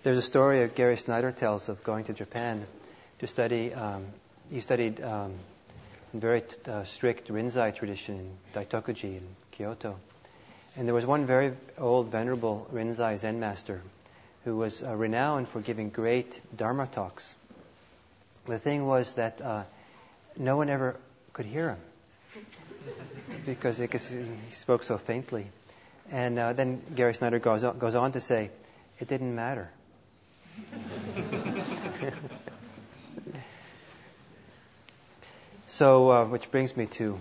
There's a story Gary Snyder tells of going to Japan to study. He studied in very strict Rinzai tradition in Daitokuji in Kyoto. And there was one very old, venerable Rinzai Zen master who was renowned for giving great Dharma talks. The thing was that no one ever could hear him because he spoke so faintly. And then Gary Snyder goes on to say, it didn't matter. So, which brings me to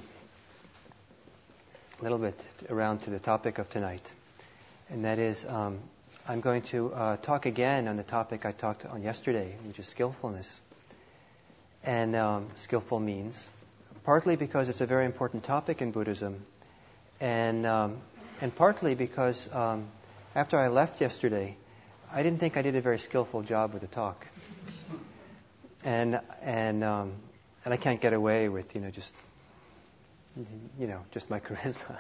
a little bit around to the topic of tonight. And that is, I'm going to talk again on the topic I talked on yesterday, which is skillfulness. And skillful means, partly because it's a very important topic in Buddhism, and partly because after I left yesterday, I didn't think I did a very skillful job with the talk. And I can't get away with, just my charisma.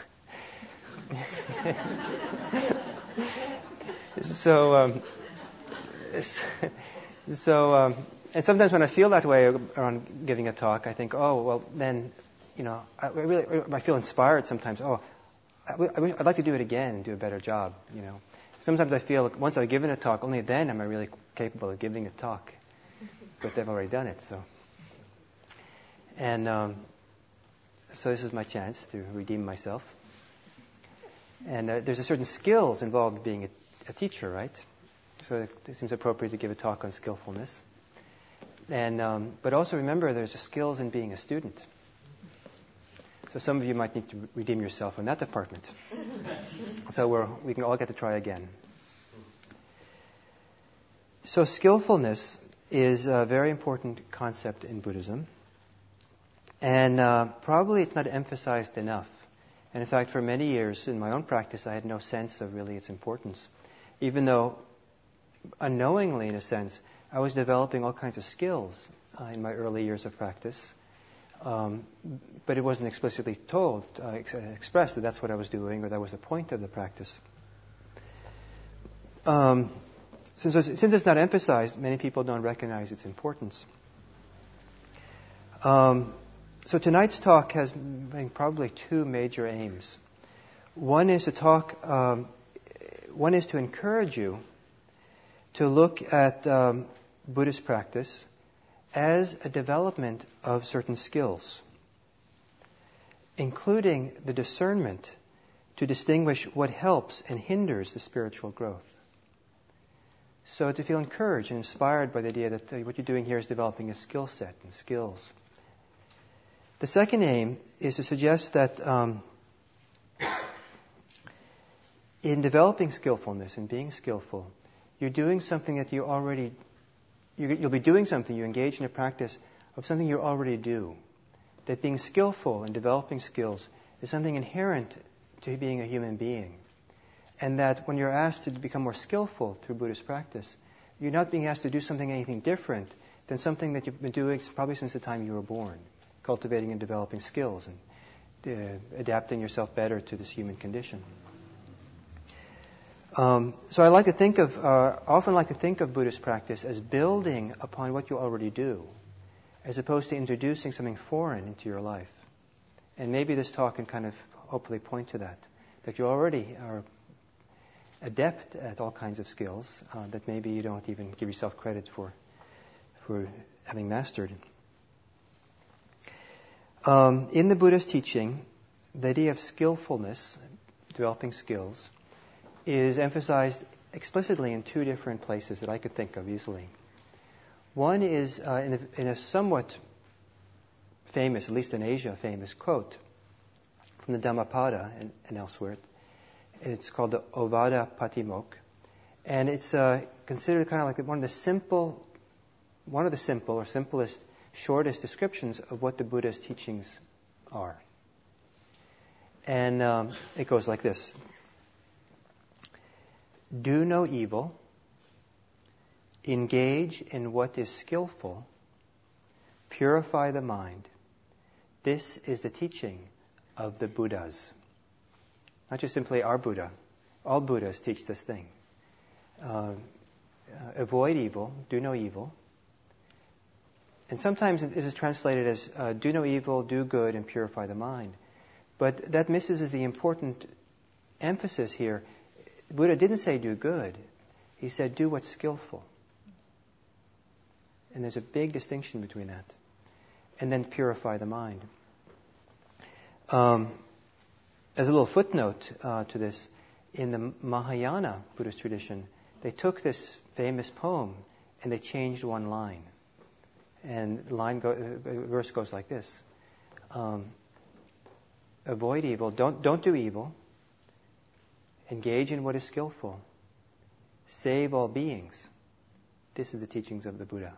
And sometimes when I feel that way around giving a talk, I think, oh, well, then, I feel inspired sometimes. Oh, I'd like to do it again and do a better job, Sometimes I feel like once I've given a talk, only then am I really capable of giving a talk. But they've already done it, so. And so this is my chance to redeem myself. And there's a certain skills involved in being a teacher, right? So it seems appropriate to give a talk on skillfulness. And but also remember, there's a skills in being a student. So some of you might need to redeem yourself in that department. So we can all get to try again. So skillfulness is a very important concept in Buddhism. And probably it's not emphasized enough. And in fact, for many years in my own practice, I had no sense of really its importance. Even though, unknowingly in a sense, I was developing all kinds of skills in my early years of practice. But it wasn't explicitly told, expressed that that's what I was doing or that was the point of the practice. Since it's not emphasized, many people don't recognize its importance. So tonight's talk has probably two major aims. One is to encourage you to look at Buddhist practice as a development of certain skills, including the discernment to distinguish what helps and hinders the spiritual growth. So to feel encouraged and inspired by the idea that what you're doing here is developing a skill set and skills. The second aim is to suggest that in developing skillfulness and being skillful, you're doing something that you'll be doing something, you engage in a practice of something you already do. That being skillful and developing skills is something inherent to being a human being. And that when you're asked to become more skillful through Buddhist practice, you're not being asked to do anything different than something that you've been doing probably since the time you were born, cultivating and developing skills and adapting yourself better to this human condition. So I often like to think of Buddhist practice as building upon what you already do, as opposed to introducing something foreign into your life. And maybe this talk can kind of hopefully point to that you already are adept at all kinds of skills that maybe you don't even give yourself credit for having mastered. In the Buddhist teaching, the idea of skillfulness, developing skills, is emphasized explicitly in two different places that I could think of easily. One is in a somewhat famous, at least in Asia, famous quote from the Dhammapada and elsewhere. It's called the Ovada Patimokkha, and it's considered kind of like one of the simple or simplest, shortest descriptions of what the Buddha's teachings are. And it goes like this. Do no evil, engage in what is skillful, purify the mind. This is the teaching of the Buddhas. Not just simply our Buddha. All Buddhas teach this thing. avoid evil, do no evil. And sometimes this is translated as do no evil, do good, and purify the mind. But that misses the important emphasis here. Buddha didn't say do good. He said do what's skillful. And there's a big distinction between that. And then purify the mind. As a little footnote to this, in the Mahayana Buddhist tradition, they took this famous poem and they changed one line. And the verse goes like this. Avoid evil, don't do evil. Engage in what is skillful. Save all beings. This is the teachings of the Buddha.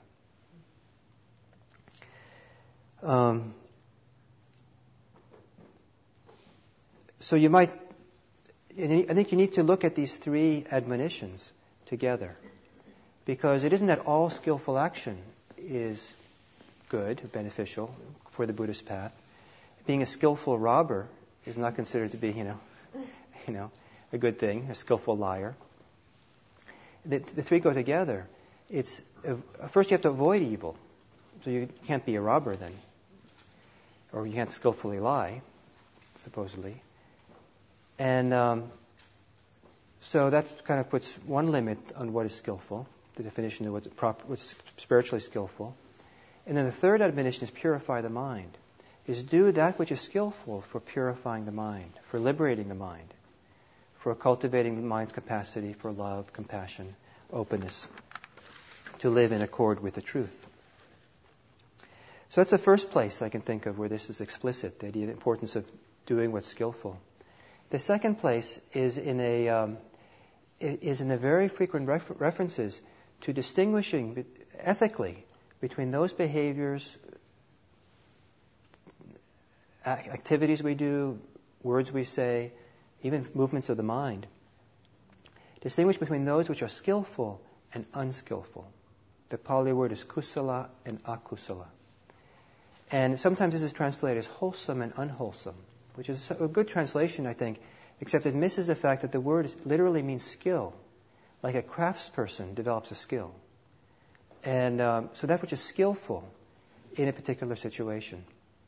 So you might, I think you need to look at these three admonitions together. Because it isn't that all skillful action is good, beneficial for the Buddhist path. Being a skillful robber is not considered to be, a good thing, a skillful liar. The three go together. It's first you have to avoid evil. So you can't be a robber then. Or you can't skillfully lie, supposedly. And so that kind of puts one limit on what is skillful, the definition of what's spiritually skillful. And then the third admonition is purify the mind, is do that which is skillful for purifying the mind, for liberating the mind, for cultivating the mind's capacity for love, compassion, openness, to live in accord with the truth. So that's the first place I can think of where this is explicit, the idea, the importance of doing what's skillful. The second place is in the very frequent references to distinguishing ethically between those behaviors, activities we do, words we say, even movements of the mind. Distinguish between those which are skillful and unskillful. The Pali word is kusala and akusala. And sometimes this is translated as wholesome and unwholesome, which is a good translation, I think, except it misses the fact that the word literally means skill, like a craftsperson develops a skill. And so that which is skillful in a particular situation.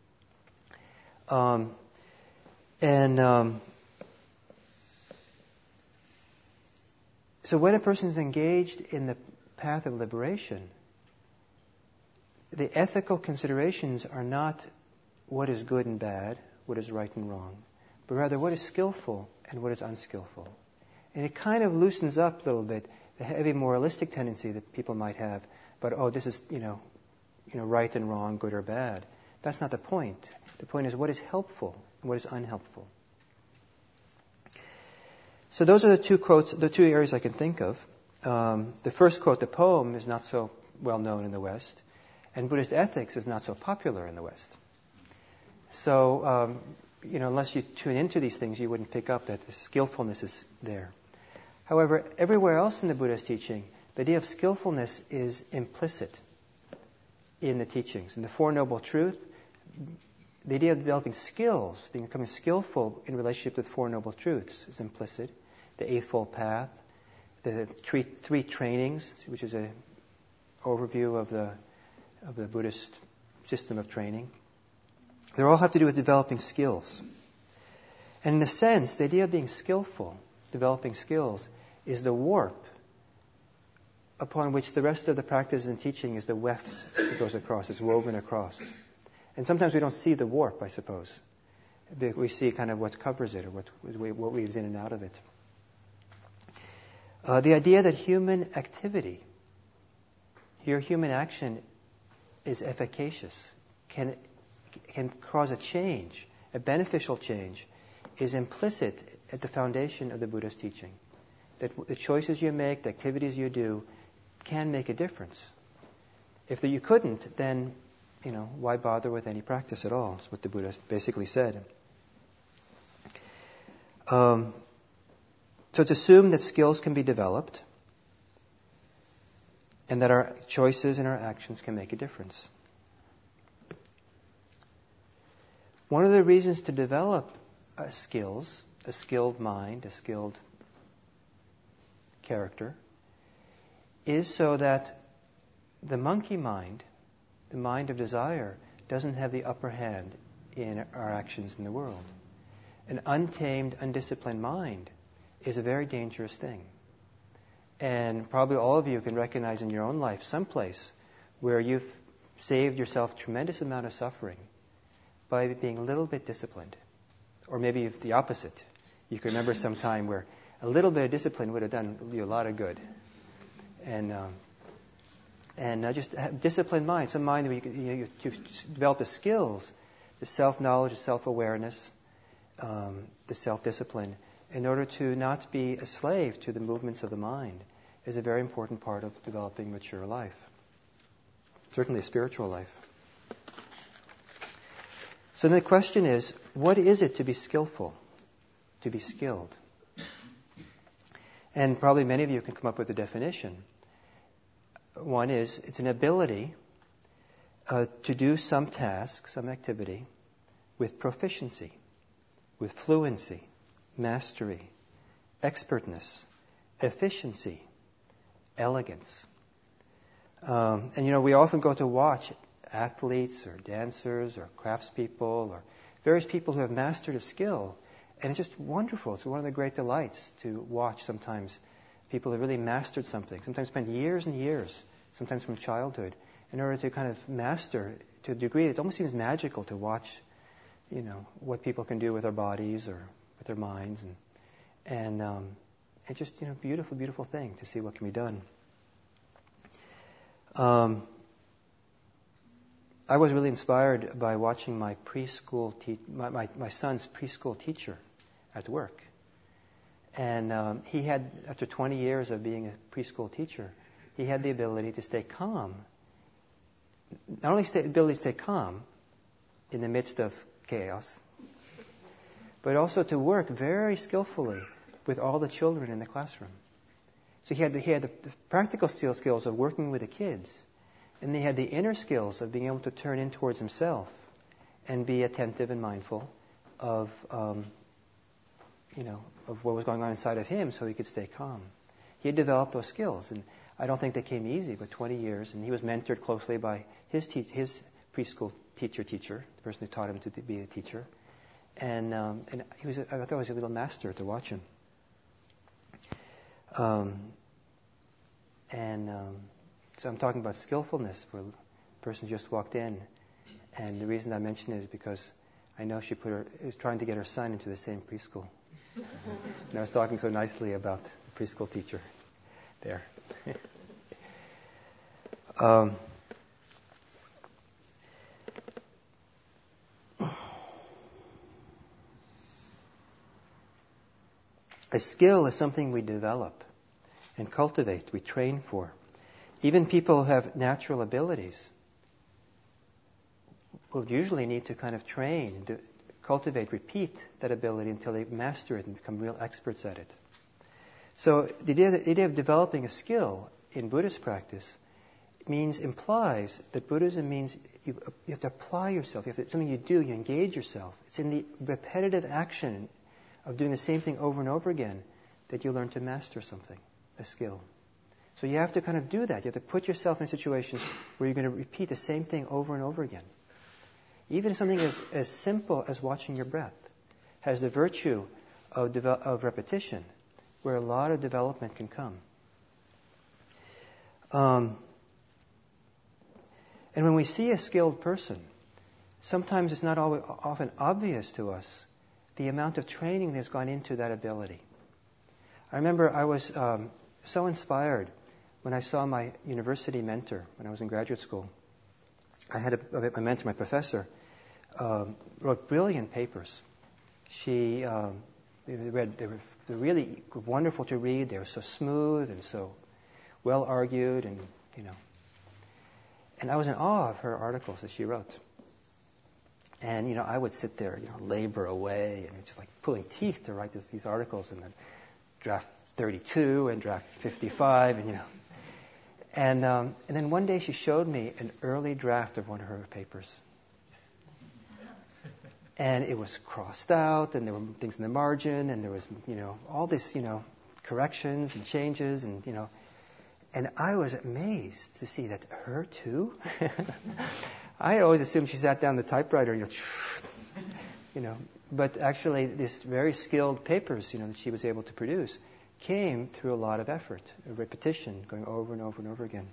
So when a person is engaged in the path of liberation, the ethical considerations are not what is good and bad, what is right and wrong, but rather what is skillful and what is unskillful. And it kind of loosens up a little bit the heavy moralistic tendency that people might have, but this is, right and wrong, good or bad. That's not the point. The point is what is helpful and what is unhelpful. So those are the two quotes, the two areas I can think of. The first quote, the poem, is not so well known in the West, and Buddhist ethics is not so popular in the West. So, unless you tune into these things, you wouldn't pick up that the skillfulness is there. However, everywhere else in the Buddha's teaching, the idea of skillfulness is implicit in the teachings. In the Four Noble Truths, the idea of developing skills, becoming skillful in relationship to the Four Noble Truths, is implicit. The Eightfold Path, the three trainings, which is an overview of the Buddhist system of training. They all have to do with developing skills. And in a sense, the idea of being skillful, developing skills, is the warp upon which the rest of the practice and teaching is the weft that goes across, it's woven across. And sometimes we don't see the warp, I suppose. We see kind of what covers it or what weaves in and out of it. The idea that human activity, your human action, is efficacious, can cause a change, a beneficial change, is implicit at the foundation of the Buddha's teaching. That the choices you make, the activities you do, can make a difference. If you couldn't, then, why bother with any practice at all? That's what the Buddha basically said. So it's assumed that skills can be developed and that our choices and our actions can make a difference. One of the reasons to develop skills, a skilled mind, a skilled character, is so that the monkey mind, the mind of desire, doesn't have the upper hand in our actions in the world. An untamed, undisciplined mind is a very dangerous thing. And probably all of you can recognize in your own life someplace where you've saved yourself a tremendous amount of suffering by being a little bit disciplined. Or maybe the opposite. You can remember some time where a little bit of discipline would have done you a lot of good. And just a disciplined mind, some mind where you've developed the skills, the self-knowledge, the self-awareness, the self-discipline, in order to not be a slave to the movements of the mind, is a very important part of developing mature life. Certainly a spiritual life. So then the question is, what is it to be skillful, to be skilled? And probably many of you can come up with a definition. One is, it's an ability to do some task, some activity, with proficiency, with fluency, mastery, expertness, efficiency, elegance. And we often go to watch athletes or dancers or craftspeople or various people who have mastered a skill, and it's just wonderful. It's one of the great delights to watch sometimes people who really mastered something, sometimes spend years and years, sometimes from childhood, in order to kind of master to a degree it almost seems magical to watch, what people can do with their bodies or with their minds, and it's just beautiful, beautiful thing to see what can be done. I was really inspired by watching my preschool my son's preschool teacher at work, and he had, after 20 years of being a preschool teacher, he had the ability to stay calm. Not only the ability to stay calm in the midst of chaos, but also to work very skillfully with all the children in the classroom. So he had the practical skills of working with the kids, and he had the inner skills of being able to turn in towards himself and be attentive and mindful of what was going on inside of him, so he could stay calm. He had developed those skills, and I don't think they came easy, but 20 years, and he was mentored closely by his preschool teacher, the person who taught him to be a teacher, and I thought he was a real master to watch him. So I'm talking about skillfulness, where the person just walked in, and the reason I mention it is because I know she was trying to get her son into the same preschool. And I was talking so nicely about the preschool teacher there. A skill is something we develop and cultivate, we train for. Even people who have natural abilities will usually need to kind of train, to cultivate, repeat that ability until they master it and become real experts at it. So the idea of developing a skill in Buddhist practice implies that Buddhism means you have to apply yourself. Something you do, you engage yourself. It's in the repetitive action of doing the same thing over and over again that you learn to master something, a skill. So you have to kind of do that. You have to put yourself in a situation where you're going to repeat the same thing over and over again. Even something as simple as watching your breath has the virtue of repetition, where a lot of development can come. And when we see a skilled person, sometimes it's not often obvious to us the amount of training that's gone into that ability. I remember I was so inspired when I saw my university mentor when I was in graduate school. I had a mentor, my professor, wrote brilliant papers. They were really wonderful to read. They were so smooth and so well argued, and I was in awe of her articles that she wrote. And I would sit there, labor away, and just like pulling teeth to write these articles, and then draft 32 and draft 55, and then one day she showed me an early draft of one of her papers. And it was crossed out, and there were things in the margin, and there was, all this, corrections and changes, and And I was amazed to see that her too. I always assumed she sat down the typewriter, but actually these very skilled papers, that she was able to produce came through a lot of effort, a repetition, going over and over and over again.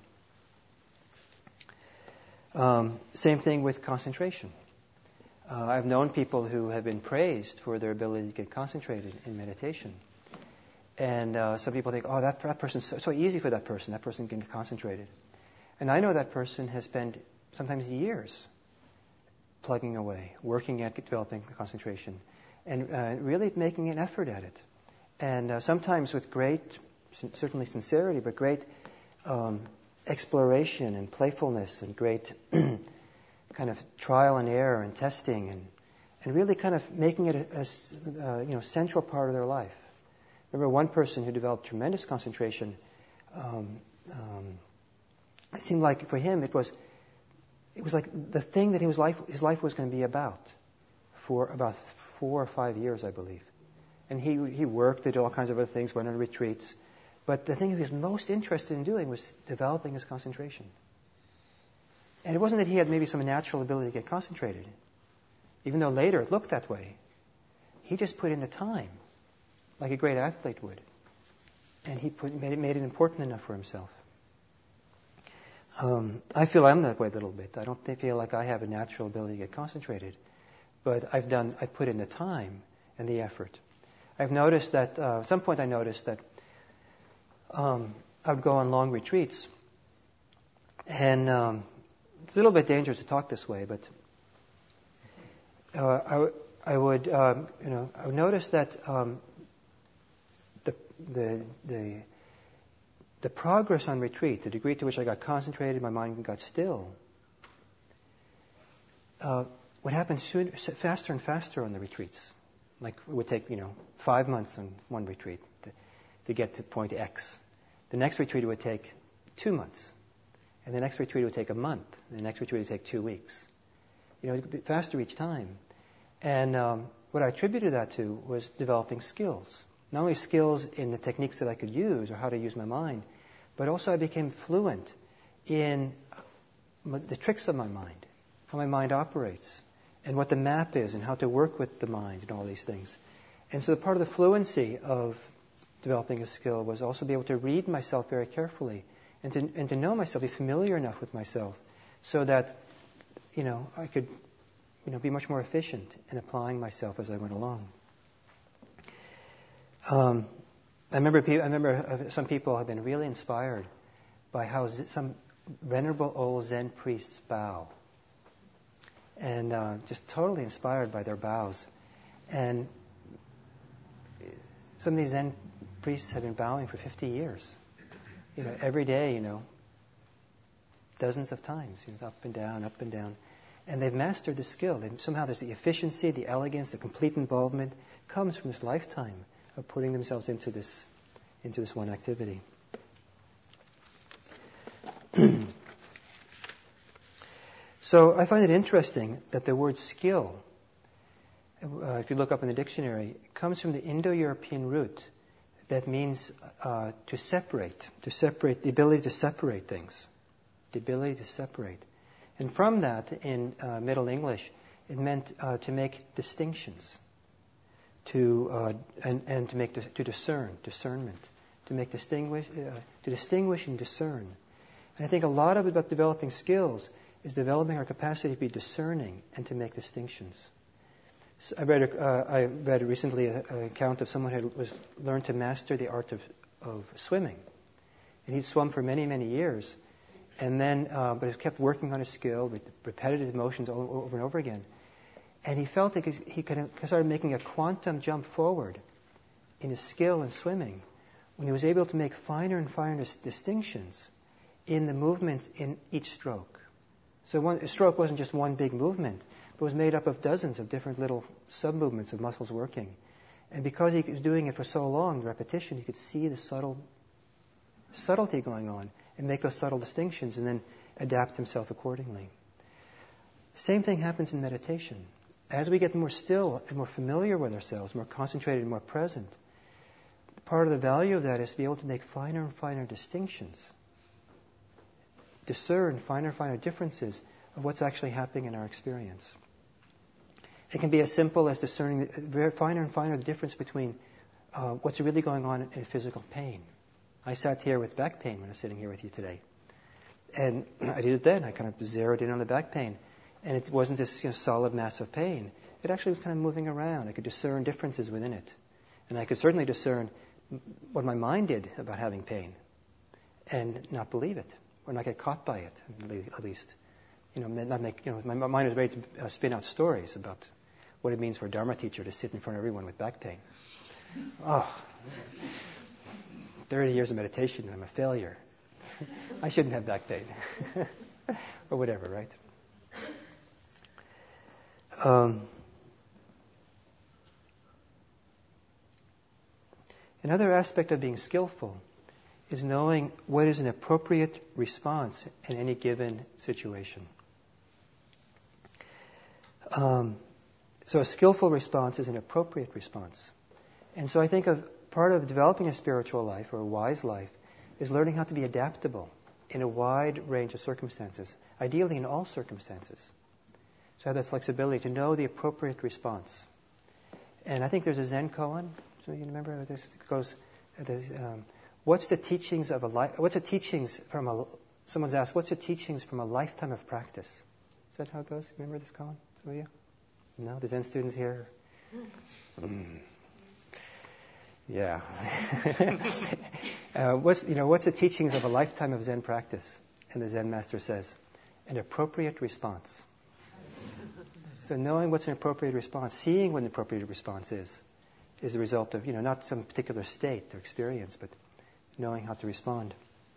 Same thing with concentration. I've known people who have been praised for their ability to get concentrated in meditation. And some people think, oh, that person's so easy for that person. That person can get concentrated. And I know that person has spent sometimes years plugging away, working at developing concentration, and really making an effort at it. And sometimes with great, certainly sincerity, but great exploration and playfulness and great kind of trial and error and testing and really kind of making it a central part of their life. Remember one person who developed tremendous concentration. It seemed like for him it was like the thing that his life was going to be about for about 4 or 5 years, I believe. And he worked, did all kinds of other things, went on retreats. But the thing he was most interested in doing was developing his concentration. And it wasn't that he had maybe some natural ability to get concentrated, even though later it looked that way. He just put in the time, like a great athlete would. And he made it important enough for himself. I feel I'm that way a little bit. I don't feel like I have a natural ability to get concentrated. But I put in the time and the effort. I've noticed that, at some point I noticed that I would go on long retreats. And it's a little bit dangerous to talk this way, but I would notice that the progress on retreat, the degree to which I got concentrated, my mind got still, would happen faster and faster on the retreats. Like it would take 5 months on one retreat to get to point X. The next retreat would take 2 months. And the next retreat would take a month. And the next retreat would take 2 weeks. It would be faster each time. And what I attributed that to was developing skills. Not only skills in the techniques that I could use or how to use my mind, but also I became fluent in the tricks of my mind, how my mind operates, and what the map is, and how to work with the mind, and all these things. And so the part of the fluency of developing a skill was also be able to read myself very carefully, and to know myself, be familiar enough with myself, so that I could be much more efficient in applying myself as I went along. I remember some people have been really inspired by how some venerable old Zen priests bow, and just totally inspired by their bows. And some of these Zen priests have been bowing for 50 years. Every day, dozens of times, up and down, up and down. And they've mastered the skill. Somehow there's the efficiency, the elegance, the complete involvement comes from this lifetime of putting themselves into this one activity. So I find it interesting that the word skill, if you look up in the dictionary, comes from the Indo-European root that means to separate, the ability to separate things, the ability to separate. And from that, in Middle English, it meant to make distinctions, to discern, discernment, to distinguish and discern. And I think a lot of it about developing skills is developing our capacity to be discerning and to make distinctions. So I read recently an account of someone who had learned to master the art of swimming, and he'd swum for many, many years, and then but he kept working on his skill with repetitive motions over and over again, and he felt that he could start making a quantum jump forward in his skill in swimming when he was able to make finer and finer distinctions in the movements in each stroke. So a stroke wasn't just one big movement, but was made up of dozens of different little sub-movements of muscles working. And because he was doing it for so long, repetition, he could see the subtlety going on and make those subtle distinctions and then adapt himself accordingly. Same thing happens in meditation. As we get more still and more familiar with ourselves, more concentrated and more present, part of the value of that is to be able to make finer and finer distinctions discern finer and finer differences of what's actually happening in our experience. It can be as simple as discerning very finer and finer the difference between what's really going on in physical pain. I sat here with back pain when I was sitting here with you today. And I did it then. I kind of zeroed in on the back pain. And it wasn't this solid mass of pain. It actually was kind of moving around. I could discern differences within it. And I could certainly discern what my mind did about having pain and not believe it or not get caught by it, at least. Not make, my mind was ready to spin out stories about what it means for a Dharma teacher to sit in front of everyone with back pain. 30 years of meditation and I'm a failure. I shouldn't have back pain. Or whatever, right? Another aspect of being skillful is knowing what is an appropriate response in any given situation. So a skillful response is an appropriate response. And so I think part of developing a spiritual life or a wise life is learning how to be adaptable in a wide range of circumstances, ideally in all circumstances. So have that flexibility to know the appropriate response. And I think there's a Zen koan. So you remember this? It goes, what's the teachings of a life? What's the teachings from a? Someone's asked, what's the teachings from a lifetime of practice? Is that how it goes? Remember this koan? Some of you? No, the Zen students here. Yeah. What's the teachings of a lifetime of Zen practice? And the Zen master says, an appropriate response. So knowing what's an appropriate response, seeing what an appropriate response is the result of, not some particular state or experience, but knowing how to respond.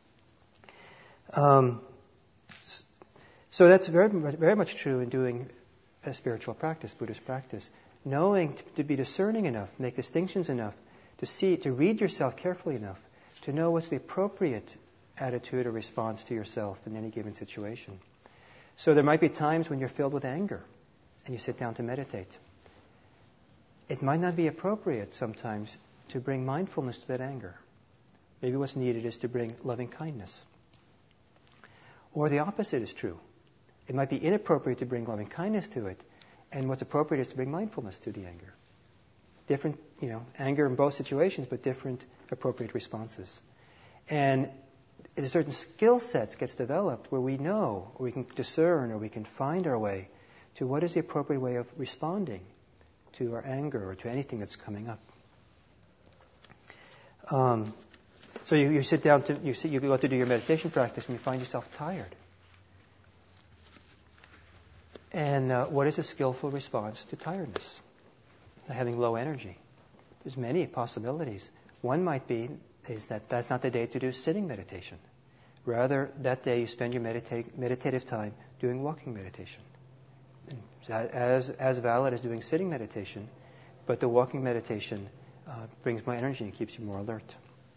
So that's very, very much true in doing a spiritual practice, Buddhist practice. Knowing to be discerning enough, make distinctions enough, to read yourself carefully enough, to know what's the appropriate attitude or response to yourself in any given situation. So there might be times when you're filled with anger and you sit down to meditate. It might not be appropriate sometimes to bring mindfulness to that anger. Maybe what's needed is to bring loving kindness. Or the opposite is true. It might be inappropriate to bring loving kindness to it, and what's appropriate is to bring mindfulness to the anger. Different, anger in both situations, but different appropriate responses. And a certain skill sets gets developed where we know, or we can discern, or we can find our way to what is the appropriate way of responding to our anger or to anything that's coming up. So you sit down you go to do your meditation practice and you find yourself tired. And what is a skillful response to tiredness? Having low energy. There's many possibilities. One might be is that's not the day to do sitting meditation. Rather, that day you spend your meditative time doing walking meditation. As valid as doing sitting meditation, but the walking meditation brings more energy and keeps you more alert.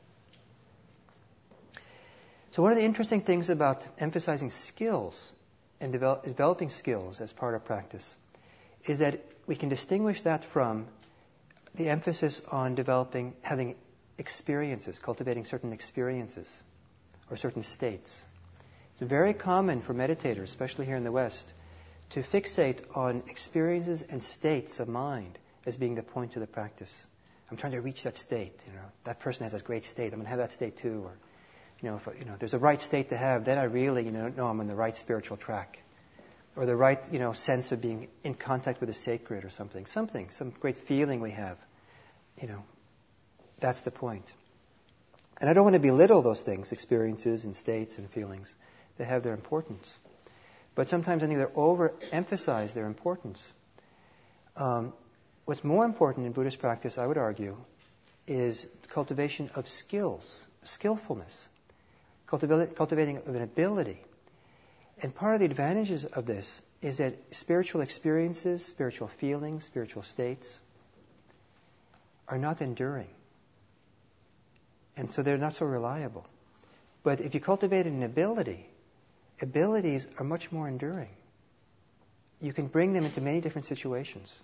So one of the interesting things about emphasizing skills and developing skills as part of practice is that we can distinguish that from the emphasis on having experiences, cultivating certain experiences or certain states. It's very common for meditators, especially here in the West, to fixate on experiences and states of mind as being the point of the practice. I'm trying to reach that state. That person has a great state. I'm going to have that state too. Or, if there's a right state to have, then I really, know I'm on the right spiritual track. Or the right, sense of being in contact with the sacred or something. Some great feeling we have. That's the point. And I don't want to belittle those things, experiences and states and feelings. They have their importance. But sometimes I think they're overemphasize their importance. What's more important in Buddhist practice, I would argue, is cultivation of skillfulness, cultivating of an ability. And part of the advantages of this is that spiritual experiences, spiritual feelings, spiritual states are not enduring. And so they're not so reliable. But if you cultivate an ability, abilities are much more enduring. You can bring them into many different situations.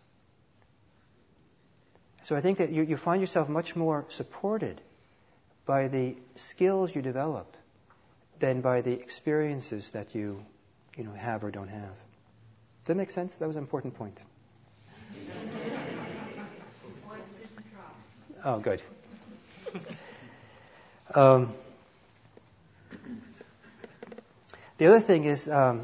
So I think that you find yourself much more supported by the skills you develop than by the experiences that you have or don't have. Does that make sense? That was an important point. Oh, good. The other thing is,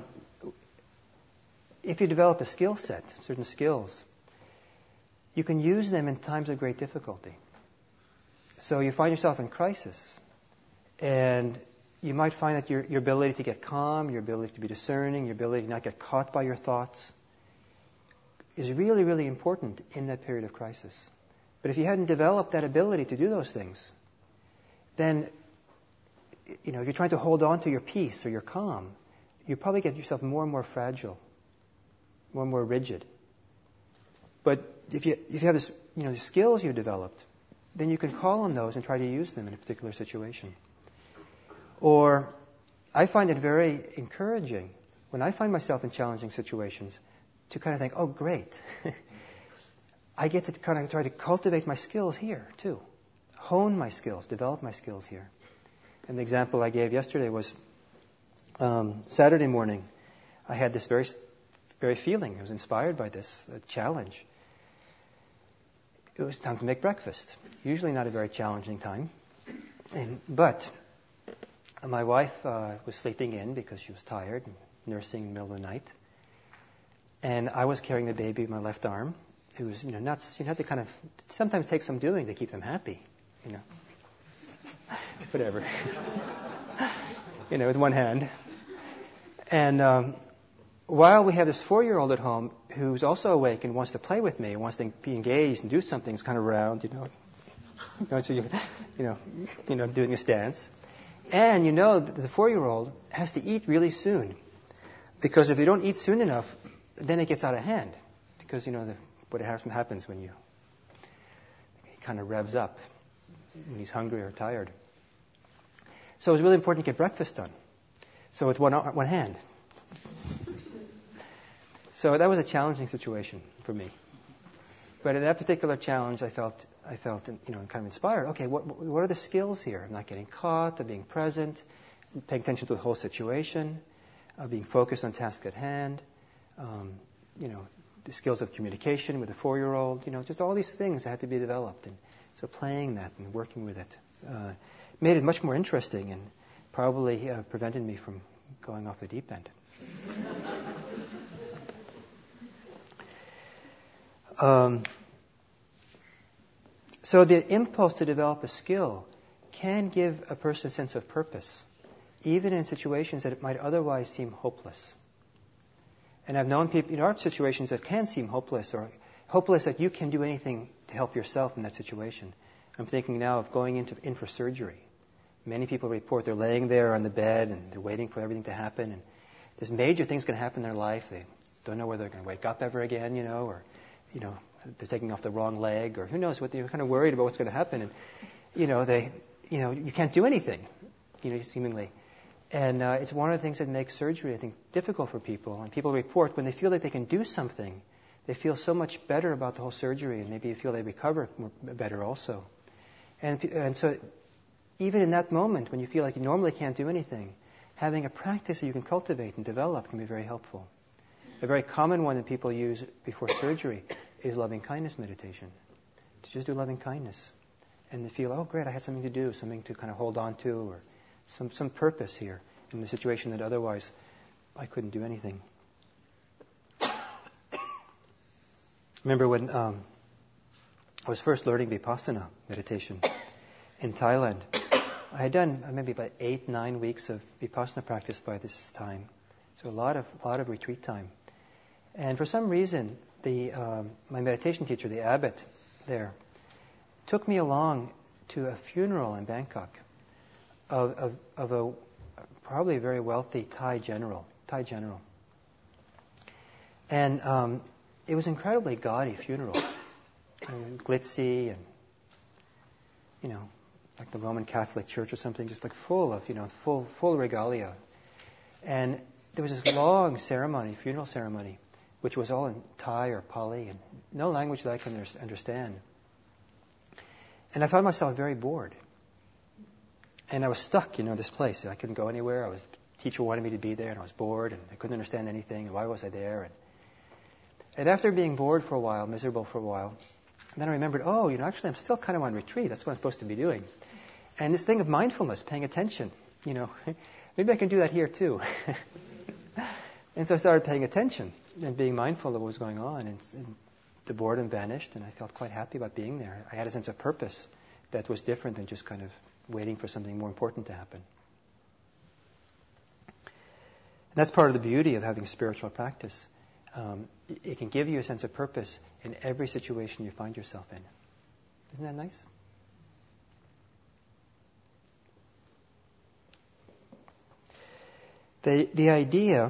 if you develop a skill set, certain skills, you can use them in times of great difficulty. So you find yourself in crisis, and you might find that your ability to get calm, your ability to be discerning, your ability to not get caught by your thoughts is really, really important in that period of crisis. But if you hadn't developed that ability to do those things, then, if you're trying to hold on to your peace or your calm, you probably get yourself more and more fragile, more and more rigid. But if you have this, the skills you've developed, then you can call on those and try to use them in a particular situation. Or I find it very encouraging when I find myself in challenging situations to kind of think, oh, great. I get to kind of try to cultivate my skills here, too. Hone my skills, develop my skills here. And the example I gave yesterday was Saturday morning. I had this very, very feeling. I was inspired by this challenge. It was time to make breakfast. Usually not a very challenging time. But my wife was sleeping in because she was tired, nursing in the middle of the night. And I was carrying the baby with my left arm. It was, nuts. You have to kind of sometimes take some doing to keep them happy, Whatever. With one hand. And while we have this 4-year-old at home who's also awake and wants to play with me, wants to be engaged and do something, it's kind of round, doing a dance. And the 4-year-old has to eat really soon. Because if you don't eat soon enough, then it gets out of hand. Because, what happens when he kind of revs up when he's hungry or tired. So it was really important to get breakfast done. So with one hand. So that was a challenging situation for me. But in that particular challenge, I felt kind of inspired. Okay, what are the skills here? I'm not getting caught. I'm being present, paying attention to the whole situation, being focused on task at hand. The skills of communication with a 4-year-old. Just all these things that had to be developed. And so playing that and working with it made it much more interesting and probably prevented me from going off the deep end. So the impulse to develop a skill can give a person a sense of purpose, even in situations that it might otherwise seem hopeless. And I've known people, there are situations that can seem hopeless, or hopeless that you can do anything to help yourself in that situation. I'm thinking now of going in for surgery. Many people report they're laying there on the bed and they're waiting for everything to happen, and there's major things going to happen in their life. They don't know whether they're going to wake up ever again, or they're taking off the wrong leg, or who knows what. They're kind of worried about what's going to happen, and you can't do anything, seemingly. And it's one of the things that makes surgery, I think, difficult for people. And people report when they feel that they can do something, they feel so much better about the whole surgery, and maybe feel they recover better also. And so even in that moment, when you feel like you normally can't do anything, having a practice that you can cultivate and develop can be very helpful. A very common one that people use before surgery is loving-kindness meditation. To just do loving-kindness. And they feel, oh, great, I had something to do, something to kind of hold on to, or some purpose here in the situation that otherwise I couldn't do anything. Remember when I was first learning Vipassana meditation in Thailand. I had done maybe about 8-9 weeks of Vipassana practice by this time. So a lot of retreat time. And for some reason, my meditation teacher, the abbot there, took me along to a funeral in Bangkok of a probably very wealthy Thai general. And it was an incredibly gaudy funeral. Glitzy and, like the Roman Catholic Church or something, just like full of, full regalia. And there was this long funeral ceremony, which was all in Thai or Pali, and no language that I can understand. And I found myself very bored. And I was stuck, this place. I couldn't go anywhere. Teacher wanted me to be there, and I was bored, and I couldn't understand anything. Why was I there? And after being bored for a while, miserable for a while, then I remembered, actually I'm still kind of on retreat. That's what I'm supposed to be doing. And this thing of mindfulness, paying attention, maybe I can do that here too. And so I started paying attention and being mindful of what was going on. And the boredom vanished, and I felt quite happy about being there. I had a sense of purpose that was different than just kind of waiting for something more important to happen. And that's part of the beauty of having spiritual practice. It can give you a sense of purpose in every situation you find yourself in. Isn't that nice? The idea,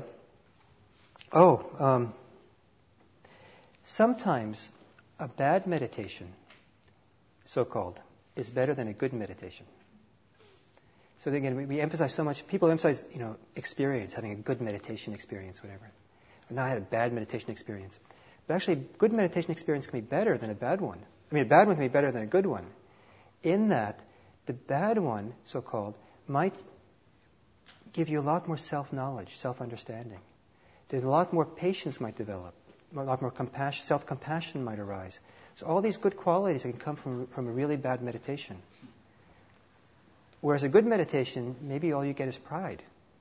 sometimes a bad meditation, so-called, is better than a good meditation. So again, we emphasize so much, people emphasize, experience, having a good meditation experience, whatever. Now I had a bad meditation experience. But actually, good meditation experience can be better than a bad one. A bad one can be better than a good one. In that, the bad one, so-called, might give you a lot more self-knowledge, self-understanding. There's a lot more patience might develop. A lot more compassion, self-compassion might arise. So all these good qualities can come from a really bad meditation. Whereas a good meditation, maybe all you get is pride.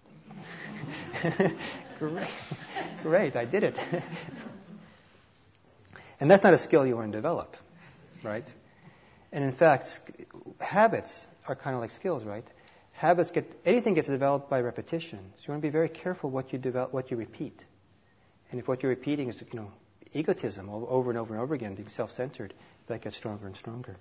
Great, I did it. And that's not a skill you want to develop, right? And in fact, habits are kind of like skills, right? Anything gets developed by repetition. So you want to be very careful what you repeat. And if what you're repeating is, egotism over and over and over again, being self-centered, that gets stronger and stronger.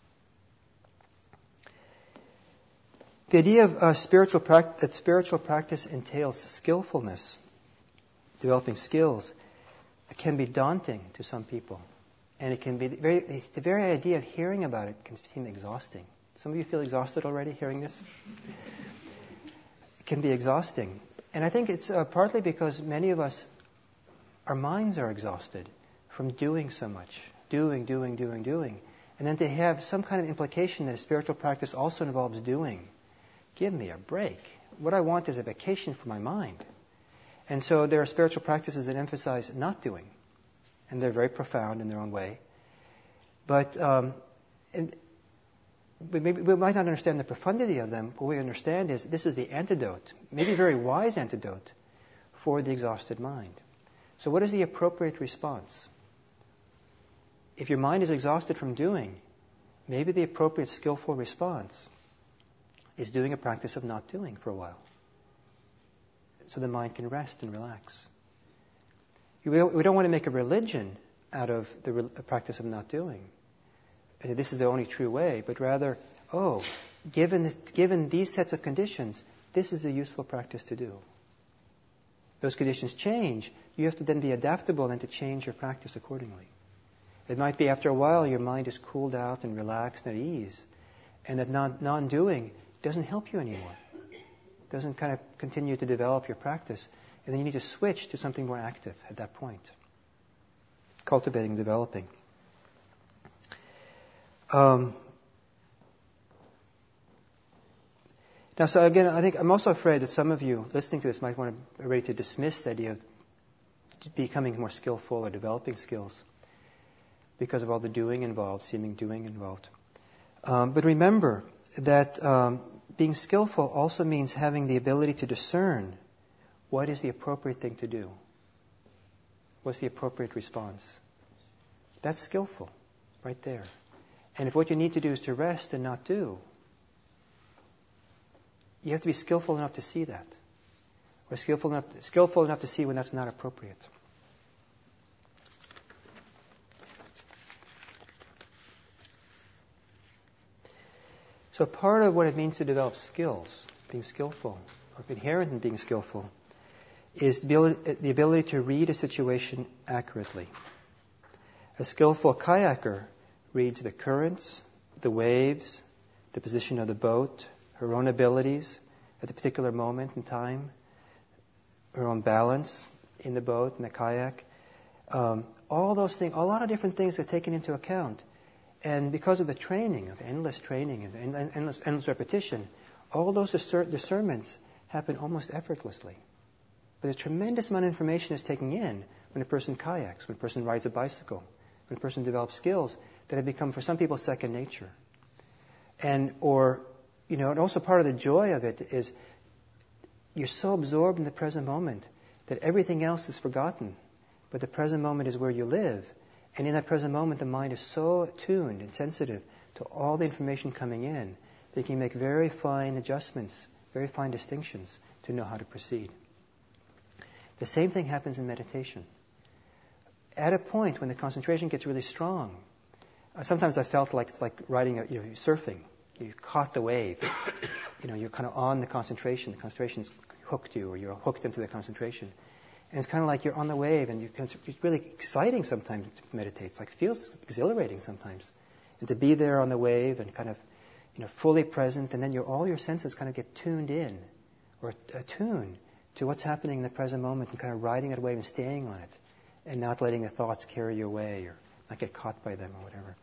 The idea of spiritual practice entails skillfulness, developing skills, can be daunting to some people. And it can be the very idea of hearing about it can seem exhausting. Some of you feel exhausted already hearing this? It can be exhausting. And I think it's partly because many of us, our minds are exhausted from doing so much. Doing. And then to have some kind of implication that a spiritual practice also involves doing. Give me a break. What I want is a vacation for my mind. And so there are spiritual practices that emphasize not doing. And they're very profound in their own way. But we might not understand the profundity of them. What we understand is this is the antidote, maybe a very wise antidote, for the exhausted mind. So what is the appropriate response? If your mind is exhausted from doing, maybe the appropriate skillful response is doing a practice of not doing for a while, so the mind can rest and relax. We don't want to make a religion out of the practice of not doing. This is the only true way, but rather, given these sets of conditions, this is the useful practice to do. Those conditions change, you have to then be adaptable and to change your practice accordingly. It might be after a while your mind is cooled out and relaxed and at ease, and that non-doing doesn't help you anymore. Doesn't kind of continue to develop your practice, and then you need to switch to something more active at that point. Cultivating and developing. Now, so again, I think I'm also afraid that some of you listening to this might want to be ready to dismiss the idea of becoming more skillful or developing skills because of all the doing involved, seeming doing involved. But remember that being skillful also means having the ability to discern what is the appropriate thing to do. What's the appropriate response? That's skillful, right there. And if what you need to do is to rest and not do, you have to be skillful enough to see that. Or skillful enough to see when that's not appropriate. So part of what it means to develop skills, being skillful, or inherent in being skillful, is the ability to read a situation accurately. A skillful kayaker reads the currents, the waves, the position of the boat, her own abilities at the particular moment in time, her own balance in the boat, in the kayak. All those things, a lot of different things are taken into account. And because of the training, of endless training and endless repetition, all those discernments happen almost effortlessly. But a tremendous amount of information is taken in when a person kayaks, when a person rides a bicycle, when a person develops skills that have become, for some people, second nature. And also part of the joy of it is you're so absorbed in the present moment that everything else is forgotten. But the present moment is where you live. And in that present moment, the mind is so attuned and sensitive to all the information coming in that you can make very fine adjustments, very fine distinctions to know how to proceed. The same thing happens in meditation. At a point when the concentration gets really strong, sometimes I felt like it's like riding, surfing. You caught the wave. You're kind of on the concentration. The concentration's hooked you, or you're hooked into the concentration. And it's kind of like you're on the wave, and it's really exciting sometimes to meditate. It's like it feels exhilarating sometimes. And to be there on the wave and kind of, fully present, and then all your senses kind of get tuned in, or attuned to what's happening in the present moment, and kind of riding that wave and staying on it, and not letting the thoughts carry you away, or not get caught by them, or whatever.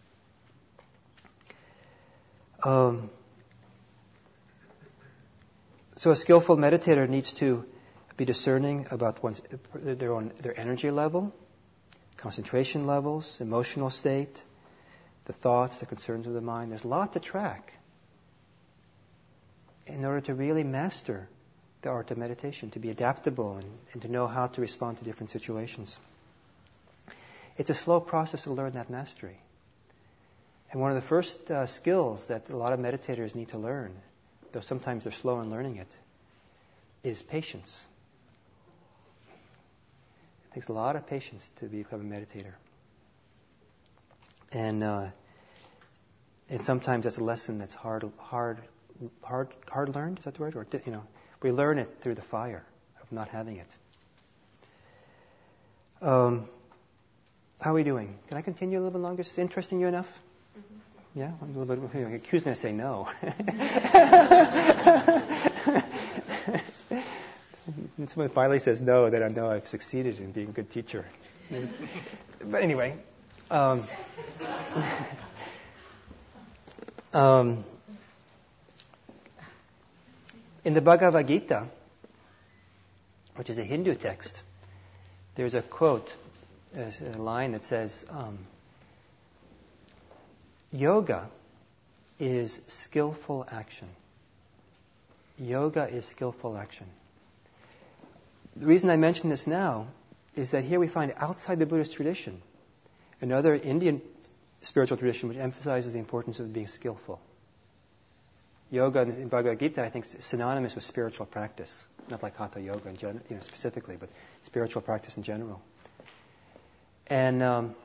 So a skillful meditator needs to be discerning about their energy level, concentration levels, emotional state, the thoughts, the concerns of the mind. There's a lot to track in order to really master the art of meditation, to be adaptable and to know how to respond to different situations. It's a slow process to learn that mastery. And one of the first skills that a lot of meditators need to learn, though sometimes they're slow in learning it, is patience. It takes a lot of patience to become a meditator. And sometimes that's a lesson that's hard learned, is that the word? Or, we learn it through the fire of not having it. How are we doing? Can I continue a little bit longer? Is this interesting you enough? Mm-hmm. Yeah? I'm a little bit, who's going to say no? When someone finally says no, then I know I've succeeded in being a good teacher. But anyway, in the Bhagavad Gita, which is a Hindu text, there's a quote, a line that says, yoga is skillful action. Yoga is skillful action. The reason I mention this now is that here we find outside the Buddhist tradition another Indian spiritual tradition which emphasizes the importance of being skillful. Yoga in Bhagavad Gita, I think, is synonymous with spiritual practice, not like Hatha Yoga specifically, but spiritual practice in general. And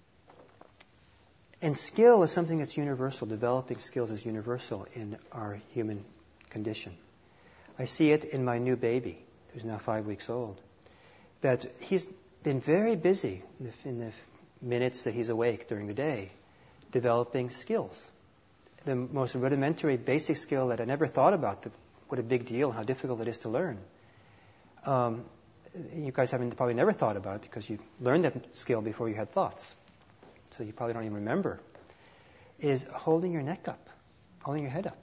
skill is something that's universal. Developing skills is universal in our human condition. I see it in my new baby, who's now 5 weeks old, that he's been very busy in the minutes that he's awake during the day, developing skills. The most rudimentary, basic skill that I never thought about, what a big deal, how difficult it is to learn. You guys haven't probably never thought about it because you learned that skill before you had thoughts. So you probably don't even remember, is holding your neck up, holding your head up.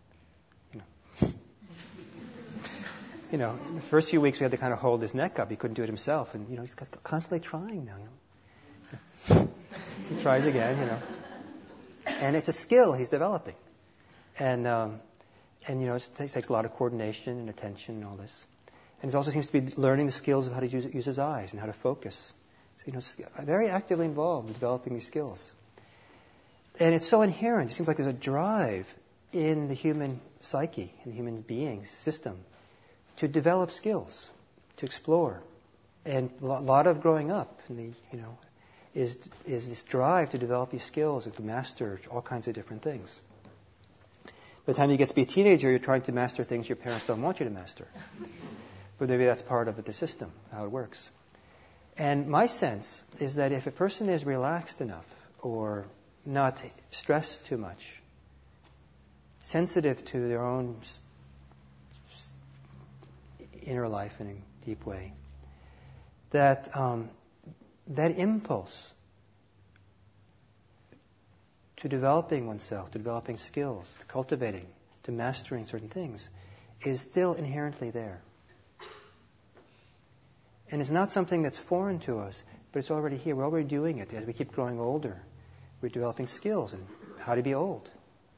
In the first few weeks we had to kind of hold his neck up. He couldn't do it himself. And, he's constantly trying now, He tries again, And it's a skill he's developing. And it takes a lot of coordination and attention and all this. And it also seems to be learning the skills of how to use his eyes and how to focus. So, it's very actively involved in developing these skills. And it's so inherent. It seems like there's a drive in the human psyche, in the human being system, to develop skills, to explore. And a lot of growing up, is this drive to develop these skills and to master all kinds of different things. By the time you get to be a teenager, you're trying to master things your parents don't want you to master. But maybe that's part of the system, how it works. And my sense is that if a person is relaxed enough or not stressed too much, sensitive to their own inner life in a deep way, that impulse to developing oneself, to developing skills, to cultivating, to mastering certain things, is still inherently there. And it's not something that's foreign to us, but it's already here. We're already doing it. As we keep growing older, we're developing skills in how to be old,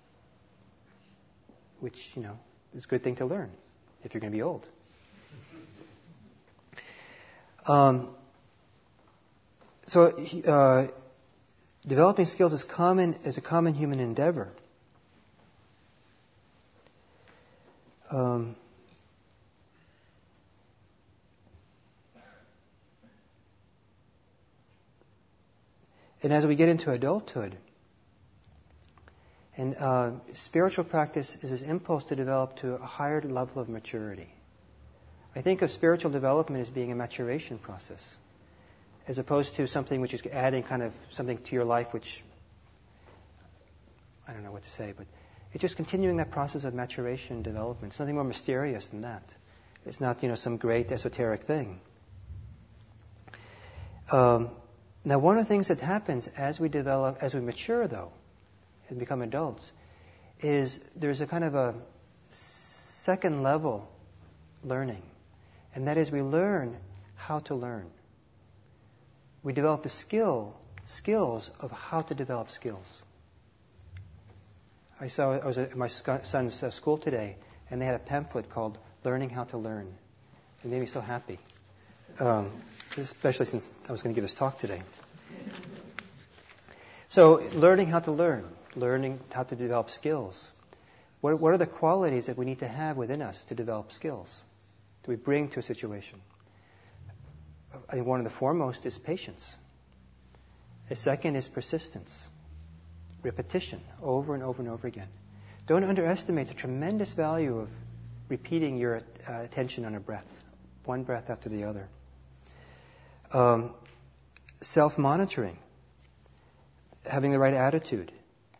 which, is a good thing to learn if you're going to be old. So developing skills is a common human endeavor. And as we get into adulthood, and spiritual practice is this impulse to develop to a higher level of maturity. I think of spiritual development as being a maturation process, as opposed to something which is adding kind of something to your life which, I don't know what to say, but it's just continuing that process of maturation and development. It's nothing more mysterious than that. It's not, some great esoteric thing. Now, one of the things that happens as we mature, though, and become adults, is there's a kind of a second level learning. And that is we learn how to learn. We develop the skills of how to develop skills. I was at my son's school today, and they had a pamphlet called Learning How to Learn. It made me so happy, especially since I was going to give this talk today. So learning how to learn, learning how to develop skills. What are the qualities that we need to have within us to develop skills that we bring to a situation? I think one of the foremost is patience. A second is persistence, repetition, over and over and over again. Don't underestimate the tremendous value of repeating your attention on a breath, one breath after the other. Self-monitoring, having the right attitude,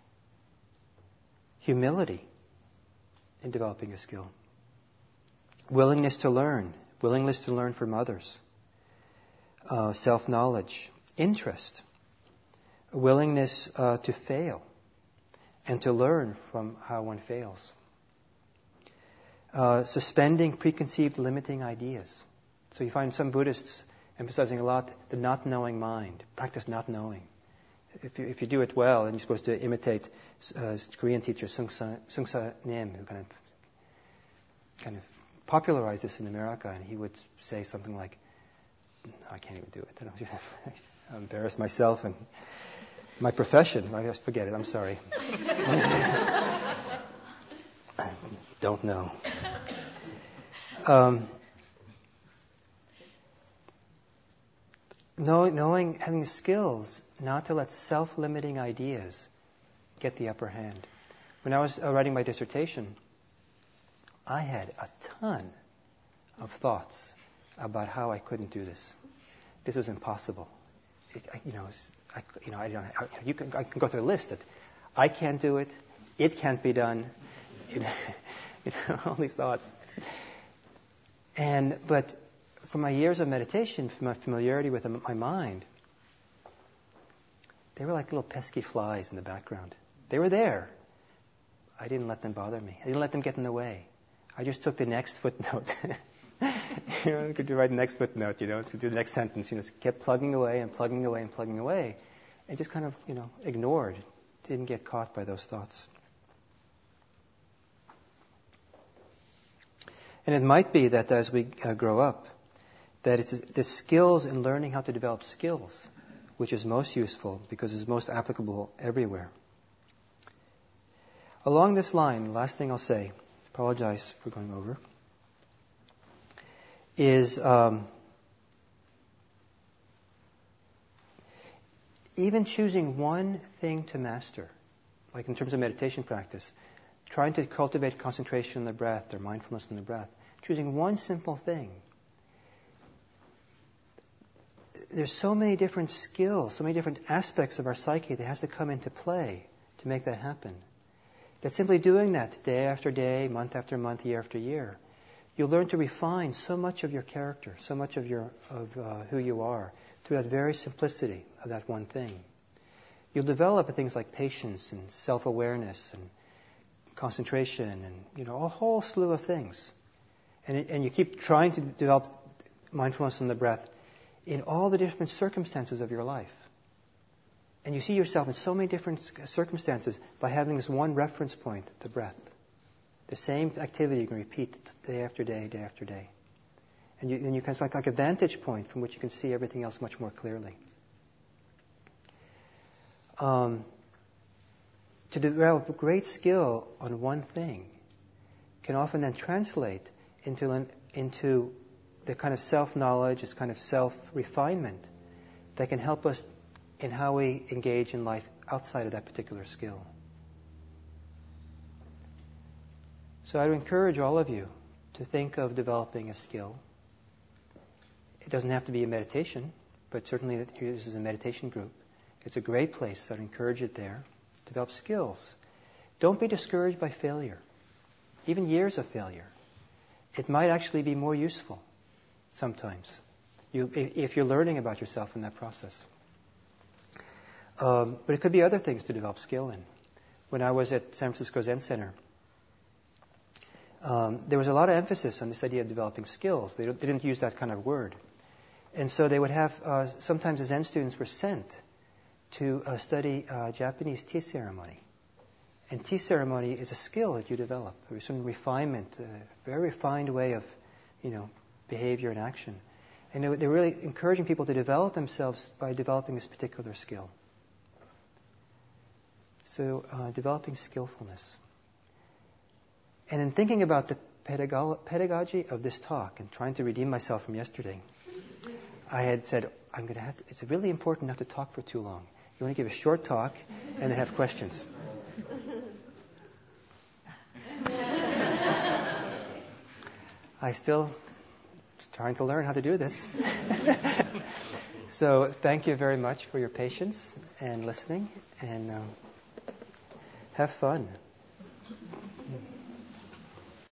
humility in developing a skill, willingness to learn from others, self-knowledge, interest, a willingness to fail and to learn from how one fails, suspending preconceived limiting ideas. So you find some Buddhists emphasizing a lot the not knowing mind, practice not knowing. If you do it well, then you're supposed to imitate Korean teacher Sung Sa Nim, who kind of popularized this in America, and he would say something like, I can't even do it. I embarrass myself and my profession. I just forget it. I'm sorry. I don't know. Having the skills not to let self-limiting ideas get the upper hand. When I was writing my dissertation, I had a ton of thoughts about how I couldn't do this. This was impossible. I can go through a list that I can't do it, it can't be done, all these thoughts. But from my years of meditation, from my familiarity with my mind, they were like little pesky flies in the background. They were there. I didn't let them bother me. I didn't let them get in the way. I just took the next footnote. Could you write the next footnote, to do the next sentence, kept plugging away and plugging away and plugging away, and just kind of, ignored, didn't get caught by those thoughts. And it might be that as we grow up, that it's the skills in learning how to develop skills which is most useful because it's most applicable everywhere. Along this line, the last thing I'll say, apologize for going over, is even choosing one thing to master, like in terms of meditation practice, trying to cultivate concentration on the breath or mindfulness on the breath, choosing one simple thing. There's so many different skills, so many different aspects of our psyche that has to come into play to make that happen. That simply doing that day after day, month after month, year after year, you'll learn to refine so much of your character, so much of who you are, through that very simplicity of that one thing. You'll develop things like patience and self-awareness and concentration, and a whole slew of things. And you keep trying to develop mindfulness on the breath in all the different circumstances of your life. And you see yourself in so many different circumstances by having this one reference point, the breath. The same activity you can repeat day after day, day after day. And you can, it's like a vantage point from which you can see everything else much more clearly. To develop a great skill on one thing can often then translate into the kind of self-knowledge, this kind of self-refinement that can help us in how we engage in life outside of that particular skill. So I would encourage all of you to think of developing a skill. It doesn't have to be a meditation, but certainly this is a meditation group. It's a great place. I'd encourage it there. Develop skills. Don't be discouraged by failure, even years of failure. It might actually be more useful sometimes if you're learning about yourself in that process. But it could be other things to develop skill in. When I was at San Francisco Zen Center, there was a lot of emphasis on this idea of developing skills. They didn't use that kind of word. And so they would have, sometimes the Zen students were sent to study Japanese tea ceremony. And tea ceremony is a skill that you develop. There's some refinement, a very refined way of, behavior and action. And they're really encouraging people to develop themselves by developing this particular skill. So developing skillfulness. And in thinking about the pedagogy of this talk and trying to redeem myself from yesterday, I had said, it's really important not to talk for too long. You want to give a short talk and then have questions. I still trying to learn how to do this. So thank you very much for your patience and listening, and have fun.